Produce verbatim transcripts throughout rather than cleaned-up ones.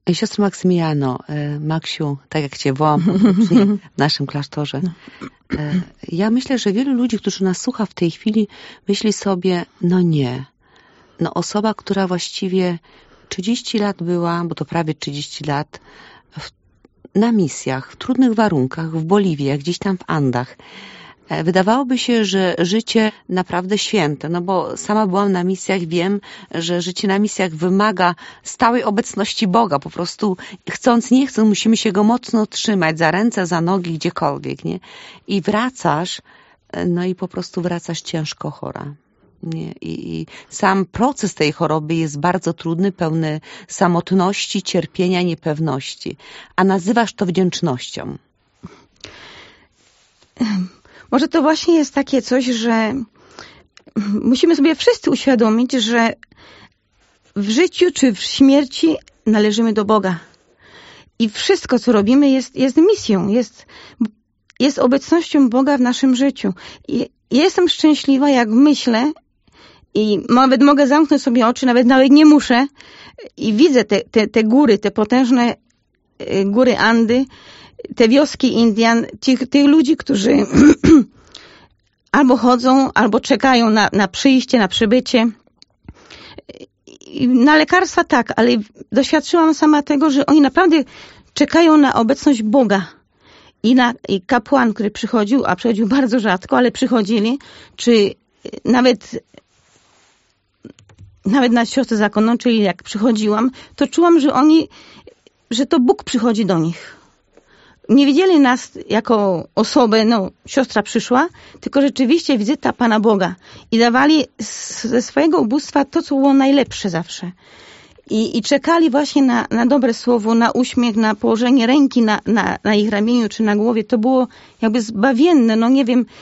Siostro Maksymiliano, Maksiu, tak jak cię wołam w naszym klasztorze, ja myślę, że wielu ludzi, którzy nas słucha w tej chwili, myśli sobie, no nie, no osoba, która właściwie trzydzieści lat była, bo to prawie trzydzieści lat, w, na misjach, w trudnych warunkach, w Boliwii, gdzieś tam w Andach. Wydawałoby się, że życie naprawdę święte, no bo sama byłam na misjach, wiem, że życie na misjach wymaga stałej obecności Boga, po prostu chcąc, nie chcąc, musimy się Go mocno trzymać za ręce, za nogi, gdziekolwiek, nie? I wracasz, no i po prostu wracasz ciężko chora. Nie? I, I sam proces tej choroby jest bardzo trudny, pełny samotności, cierpienia, niepewności, a nazywasz to wdzięcznością. Może to właśnie jest takie coś, że musimy sobie wszyscy uświadomić, że w życiu czy w śmierci należymy do Boga. I wszystko, co robimy, jest, jest misją, jest, jest obecnością Boga w naszym życiu. I ja jestem szczęśliwa, jak myślę i nawet mogę zamknąć sobie oczy, nawet nawet nie muszę i widzę te, te, te góry, te potężne góry Andy, te wioski Indian, tych, tych ludzi, którzy albo chodzą, albo czekają na, na przyjście, na przybycie. Na lekarstwa tak, ale doświadczyłam sama tego, że oni naprawdę czekają na obecność Boga. I, na, i kapłan, który przychodził, a przychodził bardzo rzadko, ale przychodzili, czy nawet nawet na siostrę zakonną, czyli jak przychodziłam, to czułam, że oni, że to Bóg przychodzi do nich. Nie widzieli nas jako osobę, no siostra przyszła, tylko rzeczywiście wizyta Pana Boga. I dawali ze swojego ubóstwa to, co było najlepsze zawsze. I, i czekali właśnie na, na dobre słowo, na uśmiech, na położenie ręki na, na, na ich ramieniu czy na głowie. To było jakby zbawienne, no nie wiem,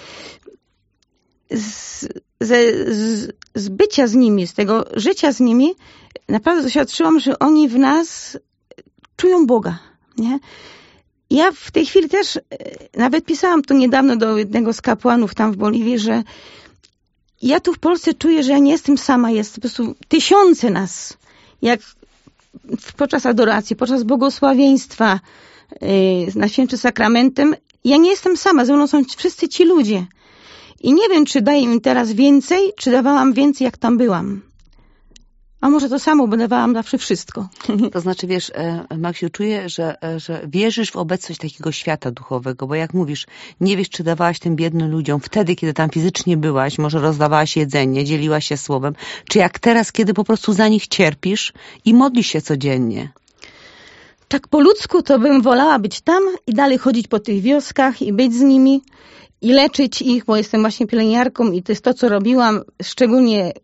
z, z, z, z bycia z nimi, z tego życia z nimi, naprawdę doświadczyłam, że oni w nas czują Boga, nie? Ja w tej chwili też, nawet pisałam to niedawno do jednego z kapłanów tam w Boliwii, że ja tu w Polsce czuję, że ja nie jestem sama, jest po prostu tysiące nas, jak podczas adoracji, podczas błogosławieństwa na Świętym Sakramentem. Ja nie jestem sama, ze mną są wszyscy ci ludzie. I nie wiem, czy daję im teraz więcej, czy dawałam więcej, jak tam byłam. A może to samo, bo dawałam zawsze wszystko. To znaczy, wiesz, Maksiu, czuję, że, że wierzysz w obecność takiego świata duchowego, bo jak mówisz, nie wiesz, czy dawałaś tym biednym ludziom wtedy, kiedy tam fizycznie byłaś, może rozdawałaś jedzenie, dzieliłaś się słowem, czy jak teraz, kiedy po prostu za nich cierpisz i modlisz się codziennie. Tak po ludzku to bym wolała być tam i dalej chodzić po tych wioskach i być z nimi i leczyć ich, bo jestem właśnie pielęgniarką i to jest to, co robiłam, szczególnie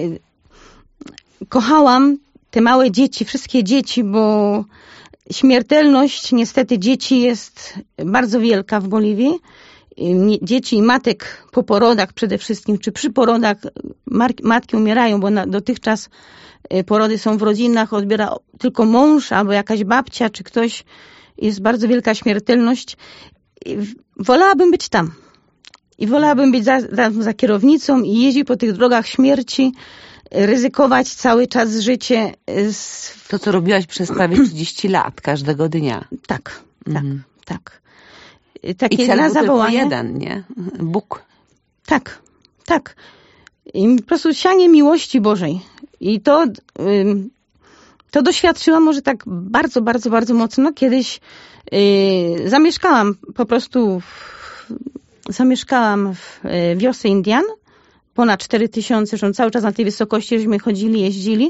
kochałam te małe dzieci, wszystkie dzieci, bo śmiertelność niestety dzieci jest bardzo wielka w Boliwii. Dzieci i matek po porodach przede wszystkim, czy przy porodach matki umierają, bo na, dotychczas porody są w rodzinach, odbiera tylko mąż albo jakaś babcia, czy ktoś. Jest bardzo wielka śmiertelność. Wolałabym być tam. I wolałabym być za, za, za kierownicą i jeździć po tych drogach śmierci, ryzykować cały czas życie. Z... To, co robiłaś przez prawie trzydzieści lat, każdego dnia. Tak, mhm. tak, tak. Takie I cel na był zawołanie. Tylko jeden, nie? Bóg. Tak, tak. I po prostu sianie miłości Bożej. I to, to doświadczyłam może tak bardzo, bardzo, bardzo mocno. Kiedyś yy, zamieszkałam po prostu, w, zamieszkałam w wiosce Indian. Ponad cztery tysiące, zresztą cały czas na tej wysokości, żeśmy chodzili, jeździli.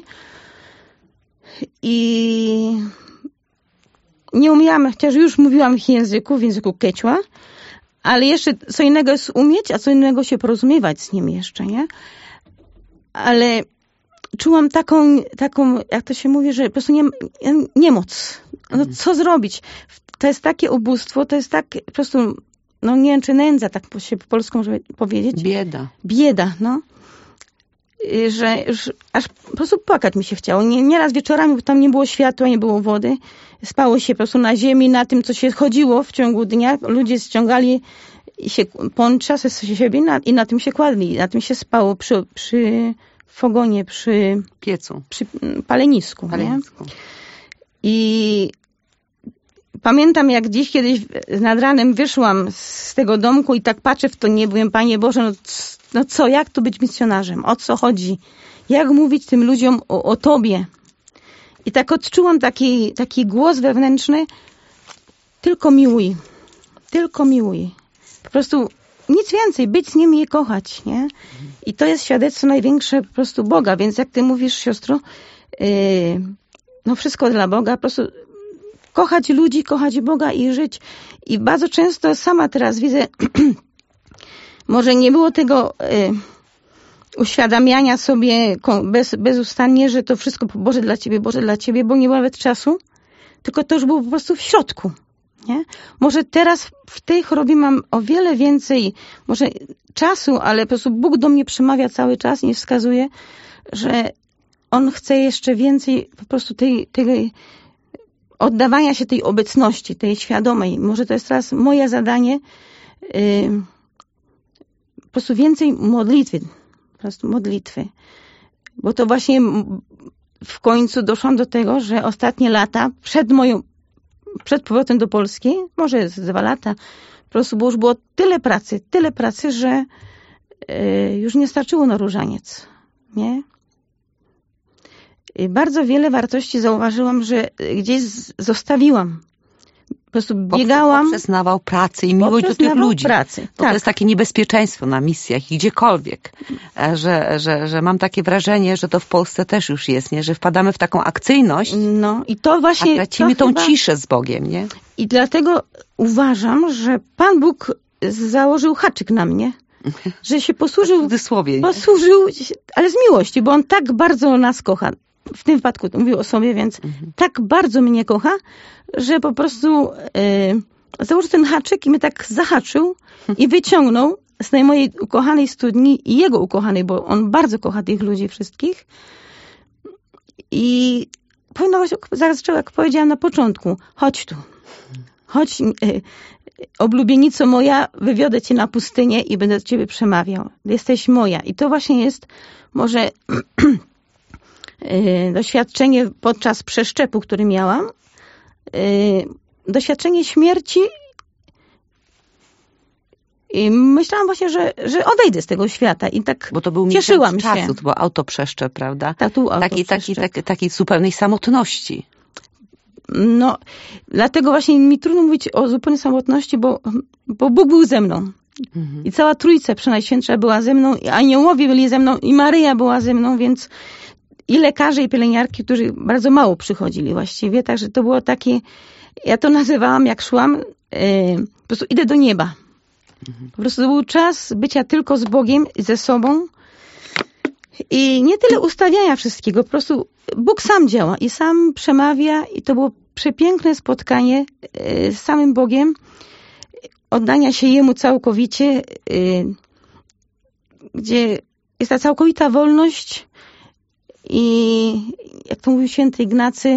I nie umiałam, chociaż już mówiłam w języku, w języku quechua, ale jeszcze co innego jest umieć, a co innego się porozumiewać z nimi jeszcze, nie? Ale czułam taką, taką, jak to się mówi, że po prostu nie, niemoc. No co zrobić? To jest takie ubóstwo, to jest tak po prostu, no nie wiem, czy nędza, tak się po polsku może powiedzieć. Bieda. Bieda, no. Że już aż po prostu płakać mi się chciało. Nie, nieraz wieczorami, bo tam nie było światła, nie było wody. Spało się po prostu na ziemi, na tym, co się chodziło w ciągu dnia. Ludzie ściągali się poncza ze siebie na, i na tym się kładli. Na tym się spało przy, przy fogonie, przy piecu, przy palenisku. palenisku. Nie? I pamiętam, jak dziś kiedyś nad ranem wyszłam z tego domku i tak patrzę w to niebo, mówię, Panie Boże, no, no co, jak tu być misjonarzem? O co chodzi? Jak mówić tym ludziom o, o Tobie? I tak odczułam taki, taki głos wewnętrzny, tylko miłuj, tylko miłuj. Po prostu nic więcej, być z nim i je kochać, nie? I to jest świadectwo największe po prostu Boga, więc jak ty mówisz, siostro, yy, no wszystko dla Boga, po prostu kochać ludzi, kochać Boga i żyć. I bardzo często sama teraz widzę, może nie było tego yy, uświadamiania sobie bez, bezustannie, że to wszystko Boże dla Ciebie, Boże dla Ciebie, bo nie było nawet czasu, tylko to już było po prostu w środku. Nie? Może teraz w tej chorobie mam o wiele więcej może czasu, ale po prostu Bóg do mnie przemawia cały czas i wskazuje, że On chce jeszcze więcej po prostu tej, tej oddawania się tej obecności, tej świadomej. Może to jest teraz moje zadanie, yy, po prostu więcej modlitwy. Po prostu modlitwy. Bo to właśnie w końcu doszłam do tego, że ostatnie lata przed moją przed powrotem do Polski, może z dwa lata, po prostu bo już było tyle pracy, tyle pracy, że y, już nie starczyło na różaniec. Nie? I bardzo wiele wartości zauważyłam, że gdzieś zostawiłam. Po prostu biegałam. Poprzez nawał pracy i miłość do tych ludzi. Pracy, bo tak. To jest takie niebezpieczeństwo na misjach i gdziekolwiek, że, że, że mam takie wrażenie, że to w Polsce też już jest, nie? Że wpadamy w taką akcyjność, no, i to właśnie, a tracimy to tą chyba... ciszę z Bogiem. Nie? I dlatego uważam, że Pan Bóg założył haczyk na mnie, że się posłużył, w cudzysłowie, nie? posłużył, ale z miłości, bo On tak bardzo nas kocha. W tym wypadku mówił o sobie, więc mhm. tak bardzo mnie kocha, że po prostu yy, założył ten haczyk i mnie tak zahaczył i wyciągnął z tej mojej ukochanej studni i jego ukochanej, bo on bardzo kocha tych ludzi wszystkich. I powinno właśnie, zaczął, jak powiedziałam na początku, chodź tu, chodź, yy, oblubienico moja, wywiodę cię na pustynię i będę do ciebie przemawiał. Jesteś moja. I to właśnie jest może doświadczenie podczas przeszczepu, który miałam, doświadczenie śmierci i myślałam właśnie, że, że odejdę z tego świata i tak bo to był cieszyłam się. Czasu, to był autoprzeszczep, prawda? Tak, tu taki, taki, taki, takiej zupełnej samotności. No, dlatego właśnie mi trudno mówić o zupełnej samotności, bo, bo Bóg był ze mną. Mhm. I cała Trójca Przenajświętsza była ze mną, i aniołowie byli ze mną, i Maryja była ze mną, więc i lekarze, i pielęgniarki, którzy bardzo mało przychodzili właściwie, także to było takie, ja to nazywałam, jak szłam, yy, po prostu idę do nieba. Mhm. Po prostu to był czas bycia tylko z Bogiem, ze sobą i nie tyle ustawiania wszystkiego, po prostu Bóg sam działa i sam przemawia i to było przepiękne spotkanie yy, z samym Bogiem, oddania się Jemu całkowicie, yy, gdzie jest ta całkowita wolność. I jak to mówił święty Ignacy,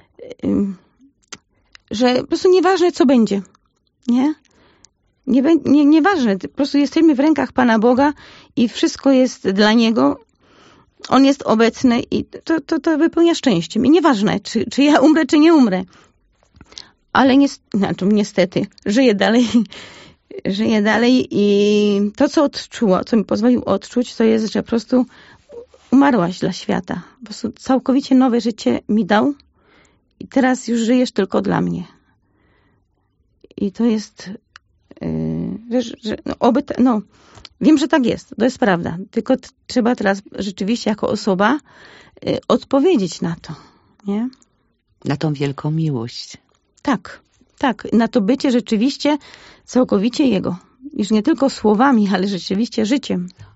że po prostu nieważne co będzie, nie? Nie, nie, nieważne, po prostu jesteśmy w rękach Pana Boga i wszystko jest dla Niego. On jest obecny i to, to, to wypełnia szczęściem. I nieważne, czy, czy ja umrę, czy nie umrę. Ale nie, znaczy, niestety, żyję dalej, żyję dalej i to, co odczuło, co mi pozwolił odczuć, to jest, że po prostu umarłaś dla świata. Po prostu całkowicie nowe życie mi dał i teraz już żyjesz tylko dla mnie. I to jest, yy, że, że, no, oby, no, wiem, że tak jest, to jest prawda. Tylko t- trzeba teraz rzeczywiście jako osoba yy, odpowiedzieć na to, nie? Na tą wielką miłość. Tak, tak. Na to bycie rzeczywiście całkowicie Jego. Już nie tylko słowami, ale rzeczywiście życiem.